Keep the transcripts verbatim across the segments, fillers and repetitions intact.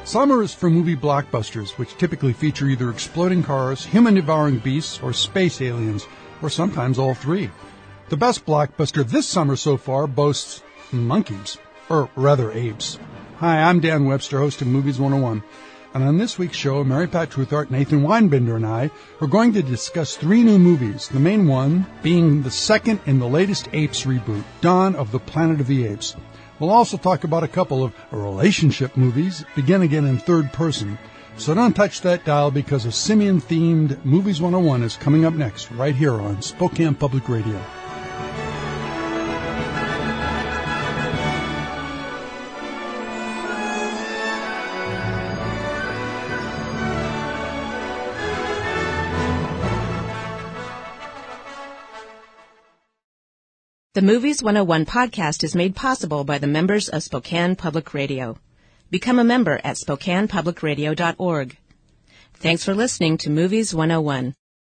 Summer is for movie blockbusters, which typically feature either exploding cars, human-devouring beasts, or space aliens, or sometimes all three. The best blockbuster this summer so far boasts monkeys, or rather apes. Hi, I'm Dan Webster, host of Movies one oh one. And on this week's show, Mary Pat Truthart, Nathan Weinbender, and I are going to discuss three new movies, the main one being the second in the latest Apes reboot, Dawn of the Planet of the Apes. We'll also talk about a couple of relationship movies, begin again in third person. So don't touch that dial because a simian-themed Movies one oh one is coming up next, right here on Spokane Public Radio. The Movies one oh one podcast is made possible by the members of Spokane Public Radio. Become a member at spokane public radio dot org. Thanks for listening to Movies one oh one.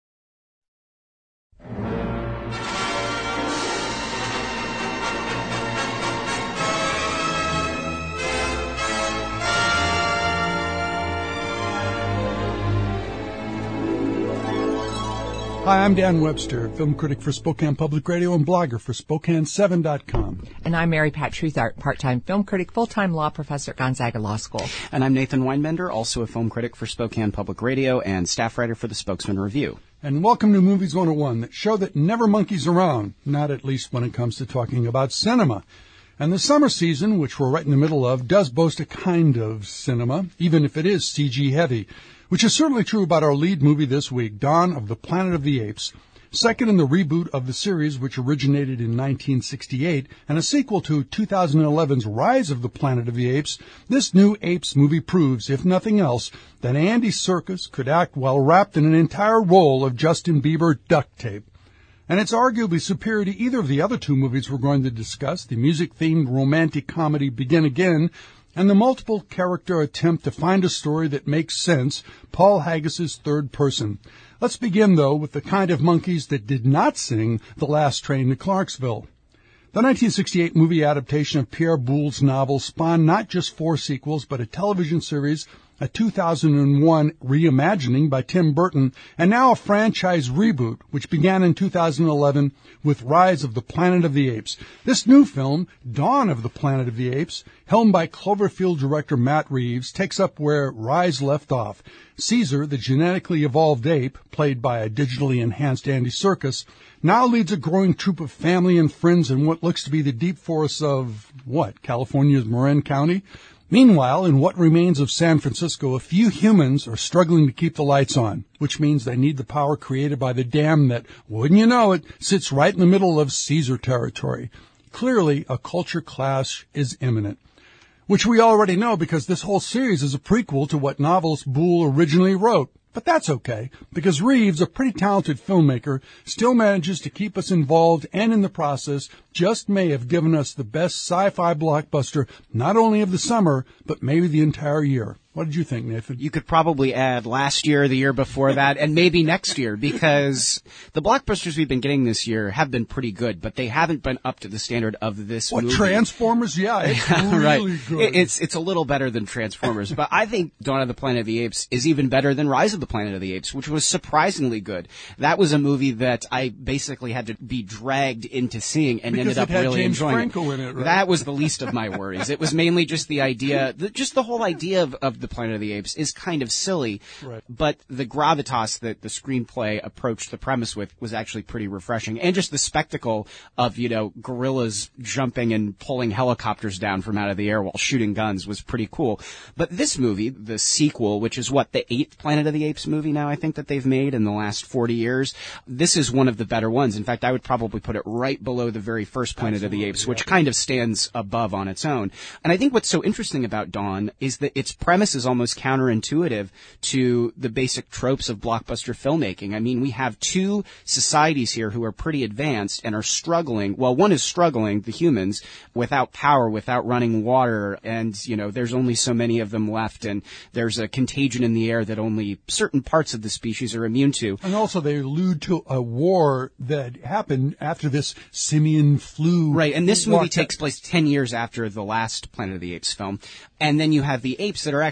Hi, I'm Dan Webster, film critic for Spokane Public Radio and blogger for Spokane seven dot com. And I'm Mary Pat Truthart, part-time film critic, full-time law professor at Gonzaga Law School. And I'm Nathan Weinbender, also a film critic for Spokane Public Radio and staff writer for the Spokesman Review. And welcome to Movies one oh one, that show that never monkeys around, not at least when it comes to talking about cinema. And the summer season, which we're right in the middle of, does boast a kind of cinema, even if it is C G heavy. Which is certainly true about our lead movie this week, Dawn of the Planet of the Apes, second in the reboot of the series, which originated in nineteen sixty-eight, and a sequel to two thousand eleven's Rise of the Planet of the Apes. This new Apes movie proves, if nothing else, that Andy Serkis could act while wrapped in an entire roll of Justin Bieber duct tape. And it's arguably superior to either of the other two movies we're going to discuss, the music-themed romantic comedy Begin Again, and the multiple-character attempt to find a story that makes sense, Paul Haggis's Third Person. Let's begin, though, with the kind of monkeys that did not sing The Last Train to Clarksville. The nineteen sixty-eight movie adaptation of Pierre Boulle's novel spawned not just four sequels, but a television series, a two thousand one reimagining by Tim Burton, and now a franchise reboot, which began in two thousand eleven with Rise of the Planet of the Apes. This new film, Dawn of the Planet of the Apes, helmed by Cloverfield director Matt Reeves, takes up where Rise left off. Caesar, the genetically evolved ape, played by a digitally enhanced Andy Serkis, now leads a growing troop of family and friends in what looks to be the deep forests of, what, California's Marin County? Meanwhile, in what remains of San Francisco, a few humans are struggling to keep the lights on, which means they need the power created by the dam that, wouldn't you know it, sits right in the middle of Caesar territory. Clearly, a culture clash is imminent, which we already know because this whole series is a prequel to what novelist Boole originally wrote. But that's okay, because Reeves, a pretty talented filmmaker, still manages to keep us involved and in the process just may have given us the best sci-fi blockbuster not only of the summer, but maybe the entire year. What did you think, Nathan? You could probably add last year, the year before that, and maybe next year, because the blockbusters we've been getting this year have been pretty good, but they haven't been up to the standard of this what, movie. Transformers? Yeah, it's really right. good. It's, it's a little better than Transformers, but I think Dawn of the Planet of the Apes is even better than Rise of the Planet of the Apes, which was surprisingly good. That was a movie that I basically had to be dragged into seeing and because ended up it had really James enjoying Franco it. In it right? That was the least of my worries. It was mainly just the idea, the, just the whole idea of, of the Planet of the Apes is kind of silly, right. But the gravitas that the screenplay approached the premise with was actually pretty refreshing. And just the spectacle of, you know, gorillas jumping and pulling helicopters down from out of the air while shooting guns was pretty cool. But this movie, the sequel, which is what, the eighth Planet of the Apes movie now I think that they've made in the last forty years, this is one of the better ones. In fact, I would probably put it right below the very first Planet Absolutely, of the Apes, yeah. which kind of stands above on its own. And I think what's so interesting about Dawn is that its premise is almost counterintuitive to the basic tropes of blockbuster filmmaking. I mean, we have two societies here who are pretty advanced and are struggling. Well, one is struggling, the humans, without power, without running water, and, you know, there's only so many of them left, and there's a contagion in the air that only certain parts of the species are immune to. And also they allude to a war that happened after this simian flu. Right, and this movie takes place ten years after the last Planet of the Apes film. And then you have the apes that are actually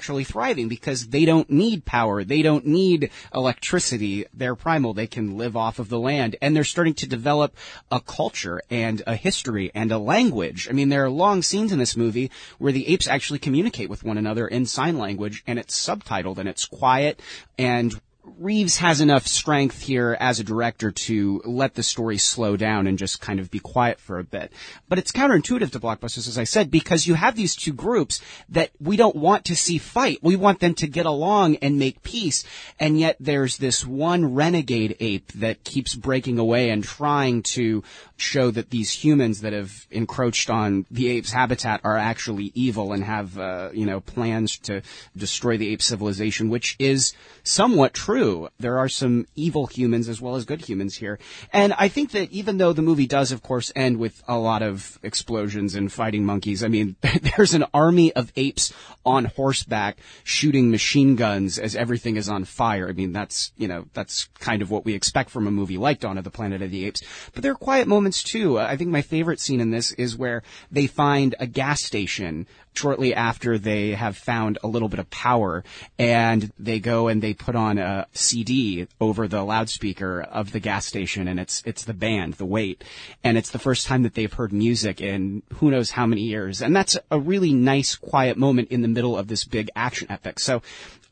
naturally thriving because they don't need power. They don't need electricity. They're primal. They can live off of the land. And they're starting to develop a culture and a history and a language. I mean, there are long scenes in this movie where the apes actually communicate with one another in sign language, and it's subtitled, and it's quiet, and Reeves has enough strength here as a director to let the story slow down and just kind of be quiet for a bit. But it's counterintuitive to blockbusters, as I said, because you have these two groups that we don't want to see fight. We want them to get along and make peace. And yet there's this one renegade ape that keeps breaking away and trying to show that these humans that have encroached on the ape's habitat are actually evil and have, uh, you know, plans to destroy the ape civilization, which is somewhat true. There are some evil humans as well as good humans here. And I think that even though the movie does, of course, end with a lot of explosions and fighting monkeys, I mean, there's an army of apes on horseback shooting machine guns as everything is on fire. I mean, that's, you know, that's kind of what we expect from a movie like Dawn of the Planet of the Apes. But there are quiet moments too. I think my favorite scene in this is where they find a gas station shortly after they have found a little bit of power, and they go and they put on a C D over the loudspeaker of the gas station, and it's it's the band, The Wait, and it's the first time that they've heard music in who knows how many years. And that's a really nice, quiet moment in the middle of this big action epic. So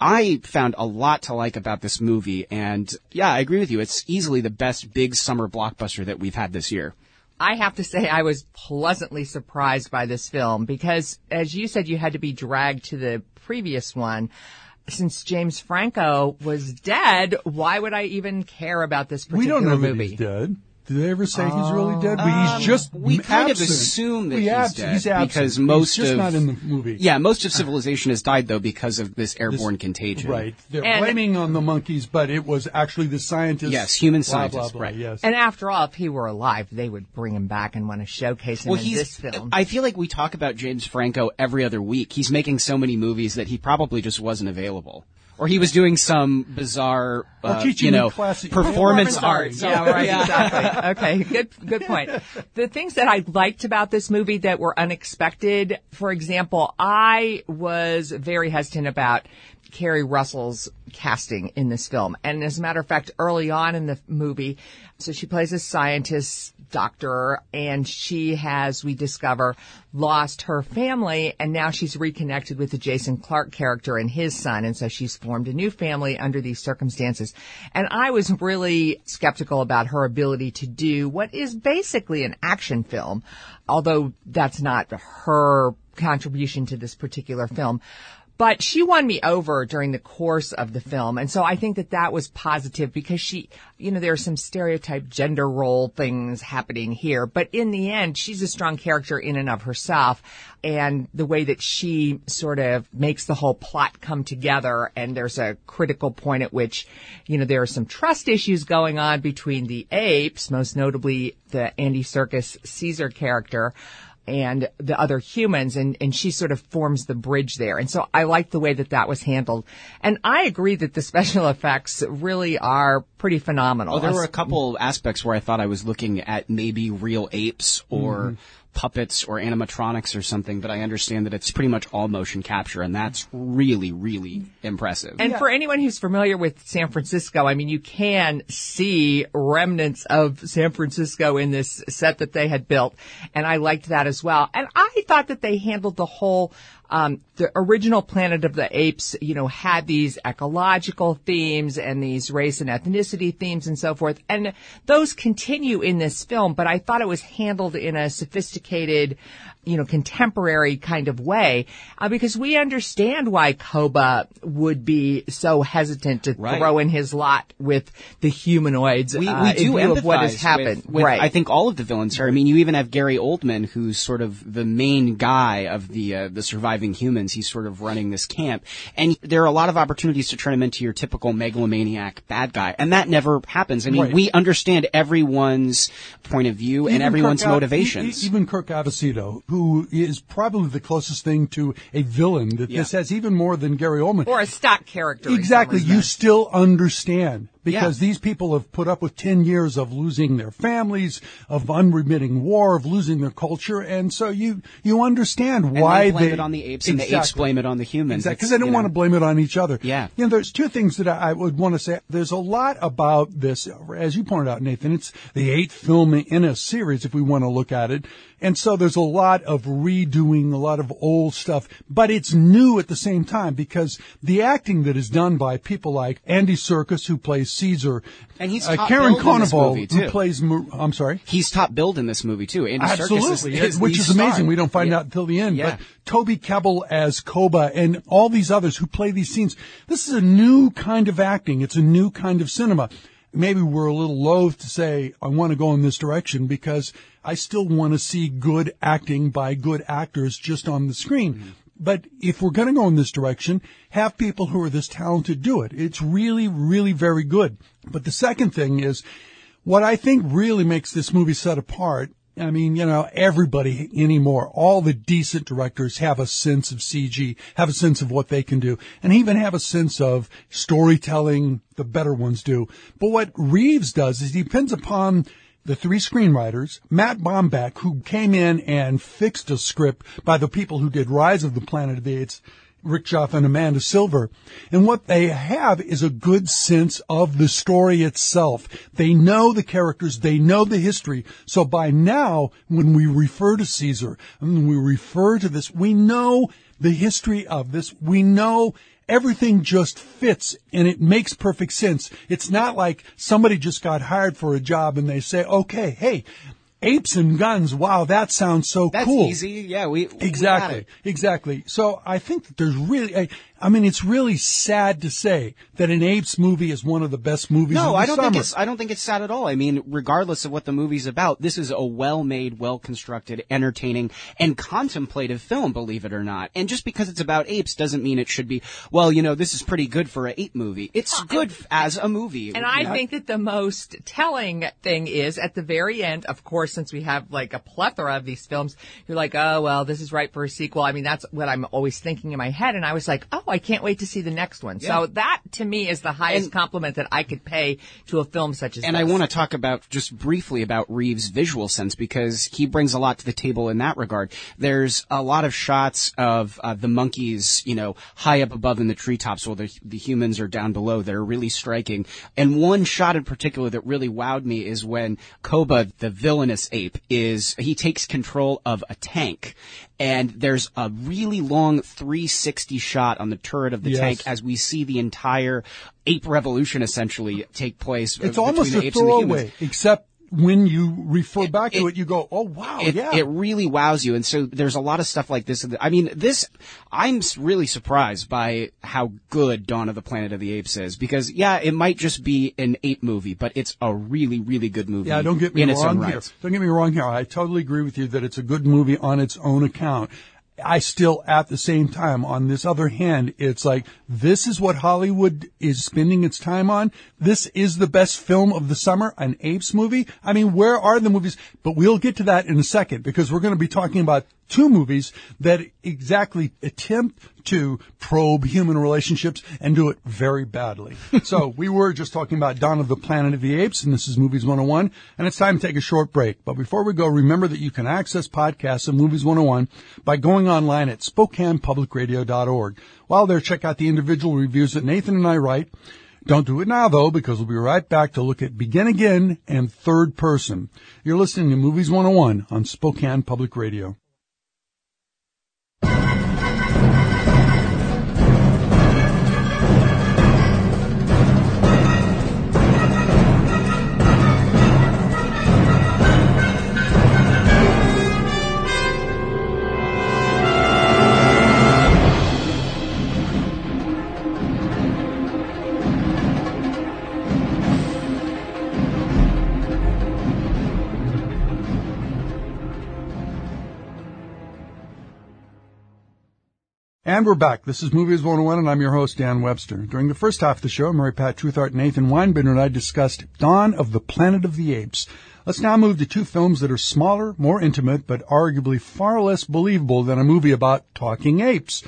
I found a lot to like about this movie, and yeah, I agree with you. It's easily the best big summer blockbuster that we've had this year. I have to say I was pleasantly surprised by this film because, as you said, you had to be dragged to the previous one. Since James Franco was dead, why would I even care about this particular movie? We don't know movie? that he's dead. Do they ever say he's really dead? Um, he's just we kind absent. of assume that we he's abs- dead he's absent. because most he's just of not in the movie. Yeah, most of civilization has died though because of this airborne this, contagion. Right. They're and, blaming on the monkeys, but it was actually the scientists. Yes, human blah, scientists. blah, blah, right. Yes. And after all, if he were alive, they would bring him back and want to showcase him well, in he's, this film. I feel like we talk about James Franco every other week. He's making so many movies that he probably just wasn't available. Or he was doing some bizarre, uh, you know, classic, performance art. Yeah, right, exactly. Okay, good, good point. The things that I liked about this movie that were unexpected, for example, I was very hesitant about Kerry Russell's casting in this film. And as a matter of fact, early on in the movie, so she plays a scientist doctor, and she has, we discover, lost her family, and now she's reconnected with the Jason Clarke character and his son, and so she's formed a new family under these circumstances. And I was really skeptical about her ability to do what is basically an action film, although that's not her contribution to this particular film. But she won me over during the course of the film. And so I think that that was positive because she, you know, there are some stereotype gender role things happening here. But in the end, she's a strong character in and of herself. And the way that she sort of makes the whole plot come together. And there's a critical point at which, you know, there are some trust issues going on between the apes, most notably the Andy Serkis Caesar character, and the other humans, and, and she sort of forms the bridge there. And so I like the way that that was handled. And I agree that the special effects really are pretty phenomenal. Oh, there were a couple aspects where I thought I was looking at maybe real apes or mm-hmm. puppets or animatronics or something, but I understand that it's pretty much all motion capture, and that's really, really impressive. And yeah. For anyone who's familiar with San Francisco, I mean, you can see remnants of San Francisco in this set that they had built, and I liked that as well. And I thought that they handled the whole Um, the original Planet of the Apes, you know, had these ecological themes and these race and ethnicity themes and so forth. And those continue in this film, but I thought it was handled in a sophisticated, you know, contemporary kind of way, uh, because we understand why Koba would be so hesitant to right. throw in his lot with the humanoids. We, uh, we do in view of what has empathize happened. With, with, right. I think all of the villains here. I mean, you even have Gary Oldman, who's sort of the main guy of the uh, the surviving humans. He's sort of running this camp, and there are a lot of opportunities to turn him into your typical megalomaniac bad guy, and that never happens. I mean, right. we understand everyone's point of view even and everyone's Kirk, motivations. Even Kirk Avocito, who is probably the closest thing to a villain that yeah. this has, even more than Gary Oldman. Or a stock character. Exactly. You still understand Because yeah. these people have put up with ten years of losing their families, of unremitting war, of losing their culture, and so you you understand and why they blame they, it on the apes, exactly. and the apes blame it on the humans. Exactly, because they don't want know. to blame it on each other. Yeah. You know, there's two things that I, I would want to say. There's a lot about this, as you pointed out, Nathan. It's the eighth film in a series, if we want to look at it. And so there's a lot of redoing, a lot of old stuff, but it's new at the same time because the acting that is done by people like Andy Serkis, who plays Caesar, and he's uh, top Karen billed in this Konoval, movie, too. who plays, I'm sorry? He's top billed in this movie, too. Andy Absolutely, Serkis is, is which the is amazing. star. We don't find yeah. out until the end. Yeah. But Toby Kebbell as Koba and all these others who play these scenes, this is a new kind of acting. It's a new kind of cinema. Maybe we're a little loath to say, I want to go in this direction because I still want to see good acting by good actors just on the screen. Mm-hmm. But if we're going to go in this direction, have people who are this talented do it. It's really, really very good. But the second thing is, what I think really makes this movie set apart, I mean, you know, everybody anymore, all the decent directors have a sense of C G, have a sense of what they can do, and even have a sense of storytelling, the better ones do. But what Reeves does is he depends upon the three screenwriters, Matt Baumbach, who came in and fixed a script by the people who did Rise of the Planet of the Apes, Rick Joff and Amanda Silver. And what they have is a good sense of the story itself. They know the characters. They know the history. So by now, when we refer to Caesar, and when we refer to this, we know the history of this. We know everything just fits and it makes perfect sense. It's not like somebody just got hired for a job and they say, okay, hey, apes and guns. Wow, that sounds so That's cool. That's easy. Yeah, we, we exactly, got it. exactly. So I think that there's really, I, I mean, it's really sad to say that an apes movie is one of the best movies no, of the I don't summer. think it's. I don't think it's sad at all. I mean, regardless of what the movie's about, this is a well-made, well-constructed, entertaining, and contemplative film. Believe it or not. And just because it's about apes doesn't mean it should be. Well, you know, this is pretty good for an ape movie. It's good as a movie. And I think that the most telling thing is at the very end. Of course, since we have like a plethora of these films, you're like, oh well, this is right for a sequel. I mean, that's what I'm always thinking in my head. And I was like, oh, I can't wait to see the next one. Yeah. So that, to me, is the highest and, compliment that I could pay to a film such as and this. And I want to talk about, just briefly, about Reeves' visual sense, because he brings a lot to the table in that regard. There's a lot of shots of uh, the monkeys, you know, high up above in the treetops while the, the humans are down below that are really striking. And one shot in particular that really wowed me is when Koba, the villainous ape, is, he takes control of a tank. And there's a really long three sixty shot on the turret of the yes. tank as we see the entire ape revolution essentially take place. It's uh, almost between a the apes and the throwaway, humans. except when you refer It, back to it, it, you go, oh, wow, it, yeah. It really wows you. And so there's a lot of stuff like this. I mean, this, I'm really surprised by how good Dawn of the Planet of the Apes is. Because, yeah, it might just be an ape movie, but it's a really, really good movie. Yeah, don't get me in its own wrong here. rights. Don't get me wrong here. I totally agree with you that it's a good movie on its own account. I still, at the same time, on this other hand, it's like, this is what Hollywood is spending its time on. This is the best film of the summer, an apes movie. I mean, where are the movies? But we'll get to that in a second, because we're going to be talking about two movies that exactly attempt to probe human relationships and do it very badly. So we were just talking about Dawn of the Planet of the Apes, and this is Movies one oh one, and it's time to take a short break. But before we go, remember that you can access podcasts of Movies one oh one by going online at Spokane Public Radio dot org. While there, check out the individual reviews that Nathan and I write. Don't do it now, though, because we'll be right back to look at Begin Again and Third Person. You're listening to Movies one oh one on Spokane Public Radio. And we're back. This is Movies one oh one, and I'm your host, Dan Webster. During the first half of the show, Mary Pat Truthart and Nathan Weinbender and I discussed Dawn of the Planet of the Apes. Let's now move to two films that are smaller, more intimate, but arguably far less believable than a movie about talking apes.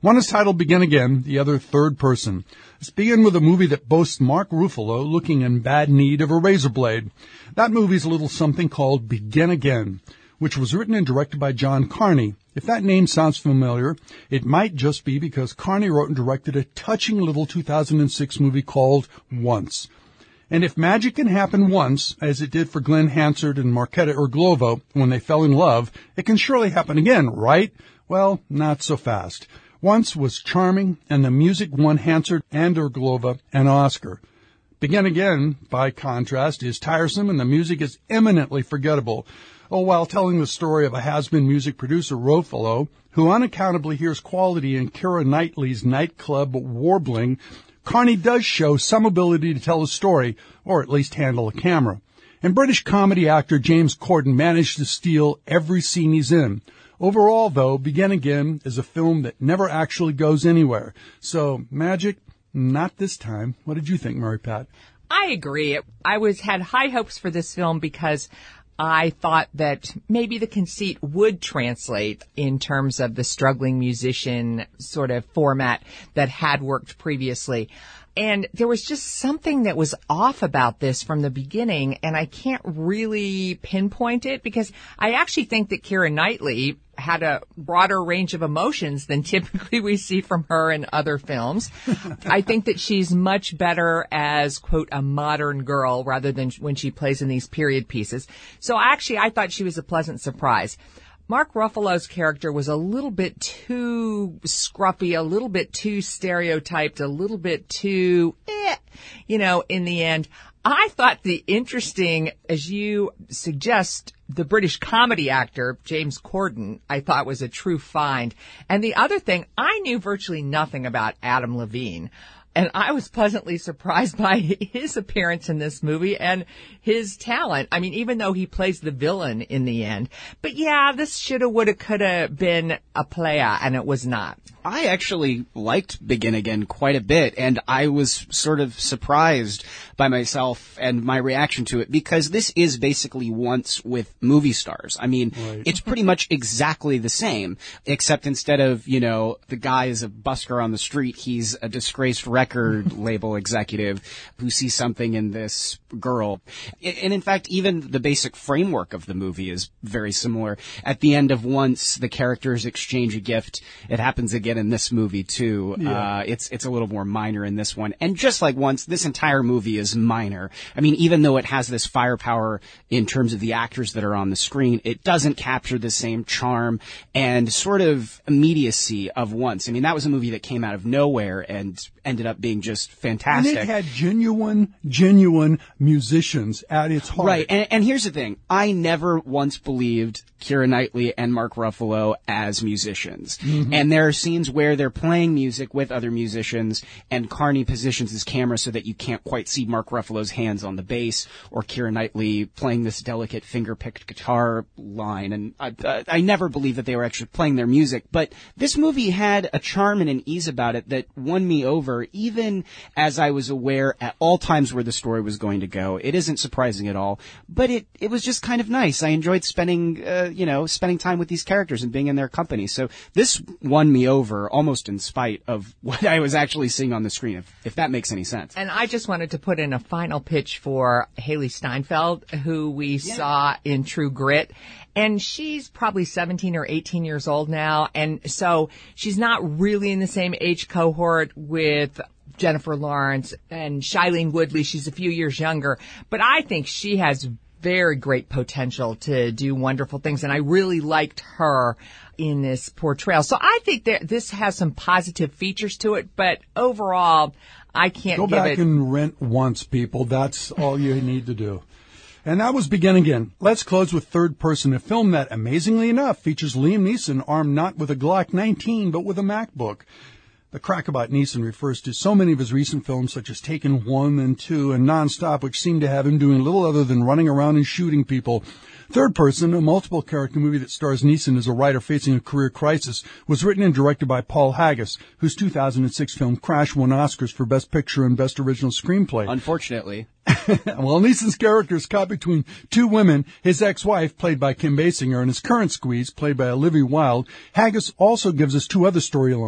One is titled Begin Again, the other Third Person. Let's begin with a movie that boasts Mark Ruffalo looking in bad need of a razor blade. That movie's a little something called Begin Again, which was written and directed by John Carney. If that name sounds familiar, it might just be because Carney wrote and directed a touching little two thousand six movie called Once. And if magic can happen once, as it did for Glenn Hansard and Marketa Irglova when they fell in love, it can surely happen again, right? Well, not so fast. Once was charming, and the music won Hansard and Irglova an Oscar. Begin Again, by contrast, is tiresome, and the music is eminently forgettable. Oh, while telling the story of a has-been music producer, Ruffalo, who unaccountably hears quality in Keira Knightley's nightclub warbling, Carney does show some ability to tell a story, or at least handle a camera. And British comedy actor James Corden managed to steal every scene he's in. Overall, though, Begin Again is a film that never actually goes anywhere. So, magic, not this time. What did you think, Mary Pat? I agree. I was had high hopes for this film because I thought that maybe the conceit would translate in terms of the struggling musician sort of format that had worked previously. And there was just something that was off about this from the beginning, and I can't really pinpoint it because I actually think that Keira Knightley had a broader range of emotions than typically we see from her in other films. I think that she's much better as, quote, a modern girl rather than when she plays in these period pieces. So actually, I thought she was a pleasant surprise. Mark Ruffalo's character was a little bit too scruffy, a little bit too stereotyped, a little bit too, eh, you know, in the end. I thought the interesting, as you suggest, the British comedy actor, James Corden, I thought was a true find. And the other thing, I knew virtually nothing about Adam Levine. And I was pleasantly surprised by his appearance in this movie and his talent. I mean, even though he plays the villain in the end. But yeah, this shoulda, woulda, coulda been a playa, and it was not. I actually liked Begin Again quite a bit, and I was sort of surprised by myself and my reaction to it because this is basically Once with movie stars. I mean, right. It's pretty much exactly the same, except instead of, you know, the guy is a busker on the street, he's a disgraced record label executive who sees something in this girl. And in fact, even the basic framework of the movie is very similar. At the end of Once, the characters exchange a gift. It happens again in this movie too. Yeah. Uh, it's, it's a little more minor in this one. And just like Once, this entire movie is minor. I mean, even though it has this firepower in terms of the actors that are on the screen, it doesn't capture the same charm and sort of immediacy of Once. I mean, that was a movie that came out of nowhere and ended up being just fantastic. And it had genuine, genuine musicians at its heart. Right. And, and here's the thing. I never once believed Keira Knightley and Mark Ruffalo as musicians. Mm-hmm. And there are scenes where they're playing music with other musicians and Carney positions his camera so that you can't quite see Mark Ruffalo's hands on the bass or Keira Knightley playing this delicate finger-picked guitar line. And I, uh, I never believed that they were actually playing their music. But this movie had a charm and an ease about it that won me over, even as I was aware at all times where the story was going to go. It isn't surprising at all, but it, it was just kind of nice. I enjoyed spending, uh, you know, spending time with these characters and being in their company. So this won me over almost in spite of what I was actually seeing on the screen, if, if that makes any sense. And I just wanted to put in a final pitch for Haley Steinfeld, who we yeah. saw in True Grit. And she's probably seventeen or eighteen years old now. And so she's not really in the same age cohort with Jennifer Lawrence and Shailene Woodley. She's a few years younger. But I think she has very great potential to do wonderful things. And I really liked her in this portrayal. So I think that this has some positive features to it. But overall, I can't Go give back it... and rent Once, people. That's all you need to do. And that was Begin Again. Let's close with Third Person, a film that, amazingly enough, features Liam Neeson armed not with a Glock nineteen, but with a MacBook. The crack about Neeson refers to so many of his recent films, such as Taken one and two and Nonstop, which seem to have him doing little other than running around and shooting people. Third Person, a multiple-character movie that stars Neeson as a writer facing a career crisis, was written and directed by Paul Haggis, whose two thousand six film Crash won Oscars for Best Picture and Best Original Screenplay. Unfortunately. Well, Neeson's character is caught between two women, his ex-wife, played by Kim Basinger, and his current squeeze, played by Olivia Wilde. Haggis also gives us two other storylines.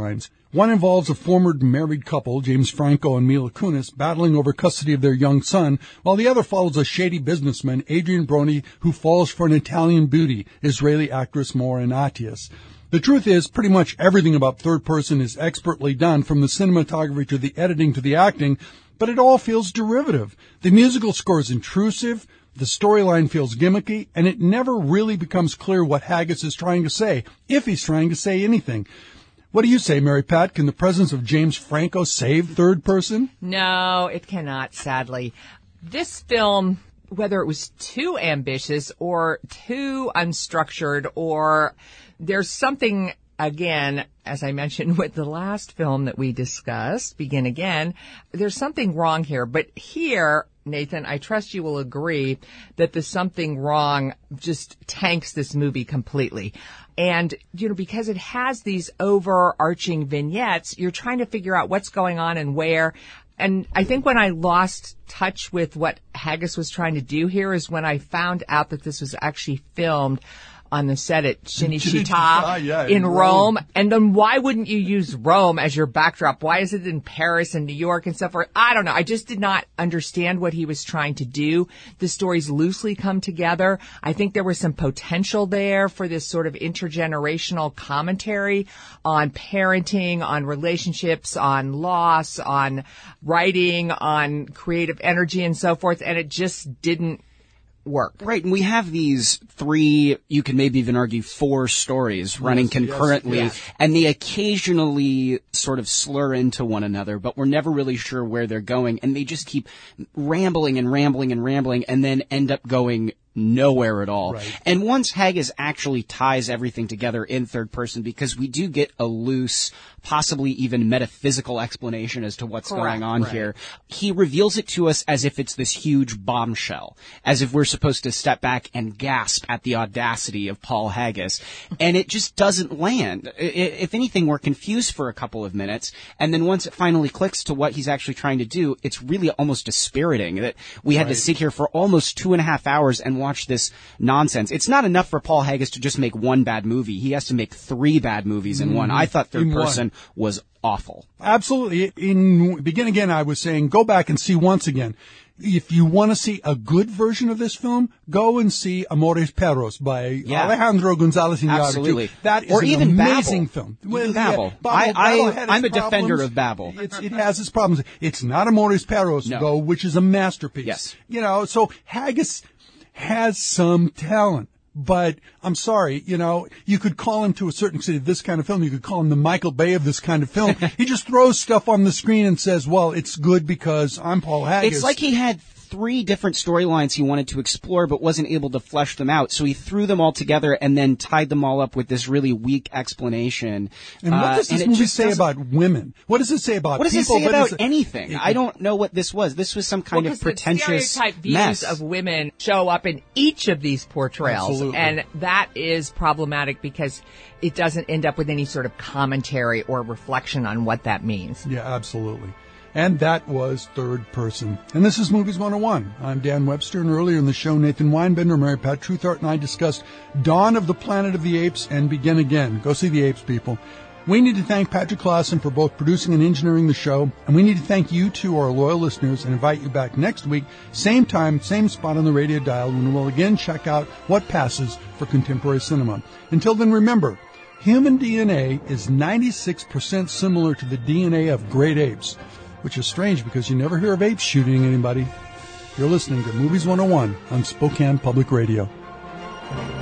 One involves a former married couple, James Franco and Mila Kunis, battling over custody of their young son, while the other follows a shady businessman, Adrian Brody, who falls for an Italian beauty, Israeli actress Maureen Atias. The truth is, pretty much everything about Third Person is expertly done, from the cinematography to the editing to the acting, but it all feels derivative. The musical score is intrusive, the storyline feels gimmicky, and it never really becomes clear what Haggis is trying to say, if he's trying to say anything. What do you say, Mary Pat? Can the presence of James Franco save Third Person? No, it cannot, sadly. This film, whether it was too ambitious or too unstructured, or there's something, again, as I mentioned with the last film that we discussed, Begin Again, there's something wrong here. But here, Nathan, I trust you will agree that the something wrong just tanks this movie completely. And, you know, because it has these overarching vignettes, you're trying to figure out what's going on and where. And I think when I lost touch with what Haggis was trying to do here is when I found out that this was actually filmed on the set at Cinecittà yeah, in in Rome. Rome. And then why wouldn't you use Rome as your backdrop? Why is it in Paris and New York and stuff? I don't know. I just did not understand what he was trying to do. The stories loosely come together. I think there was some potential there for this sort of intergenerational commentary on parenting, on relationships, on loss, on writing, on creative energy and so forth. And it just didn't work. Right, and we have these three, you could maybe even argue four stories running yes, concurrently, yes, yes. and they occasionally sort of slur into one another, but we're never really sure where they're going, and they just keep rambling and rambling and rambling, and then end up going nowhere at all. Right. And once Haggis actually ties everything together in Third Person, because we do get a loose, possibly even metaphysical explanation as to what's Correct, going on right. here, he reveals it to us as if it's this huge bombshell, as if we're supposed to step back and gasp at the audacity of Paul Haggis. And it just doesn't land. I- If anything, we're confused for a couple of minutes, and then once it finally clicks to what he's actually trying to do, it's really almost dispiriting that we had Right. to sit here for almost two and a half hours and watch this nonsense. It's not enough for Paul Haggis to just make one bad movie. He has to make three bad movies in one. I thought Third In one. Person was awful. Absolutely. In Begin Again, I was saying, go back and see once again. If you want to see a good version of this film, go and see Amores Perros by Yeah. Alejandro González Iñárritu. Absolutely. That is Or an even amazing Babel. film. Even Babel. yeah, I- I- Babel had its I'm a defender problems. of Babel. It's, it has its problems. It's not Amores Perros, No. though, which is a masterpiece. Yes. You know, so Haggis has some talent. But I'm sorry, you know, you could call him to a certain extent this kind of film. You could call him the Michael Bay of this kind of film. He just throws stuff on the screen and says, well, it's good because I'm Paul Haggis. It's like he had three different storylines he wanted to explore but wasn't able to flesh them out. So he threw them all together and then tied them all up with this really weak explanation. And what Uh, does and this it movie just say doesn't- about women? What does it say about What does people? it say What about does it- anything? It- I don't know what this was. This was some kind Well, of 'cause pretentious the stereotype views mess. of women show up in each of these portrayals. Absolutely. And that is problematic because it doesn't end up with any sort of commentary or reflection on what that means. Yeah, absolutely. And that was Third Person. And this is Movies one oh one. I'm Dan Webster, and earlier in the show, Nathan Weinbender, Mary Pat Truthart, and I discussed Dawn of the Planet of the Apes and Begin Again. Go see the apes, people. We need to thank Patrick Clausen for both producing and engineering the show, and we need to thank you two, our loyal listeners, and invite you back next week, same time, same spot on the radio dial, when we'll again check out what passes for contemporary cinema. Until then, remember, human D N A is ninety-six percent similar to the D N A of great apes, which is strange because you never hear of apes shooting anybody. You're listening to Movies one oh one on Spokane Public Radio.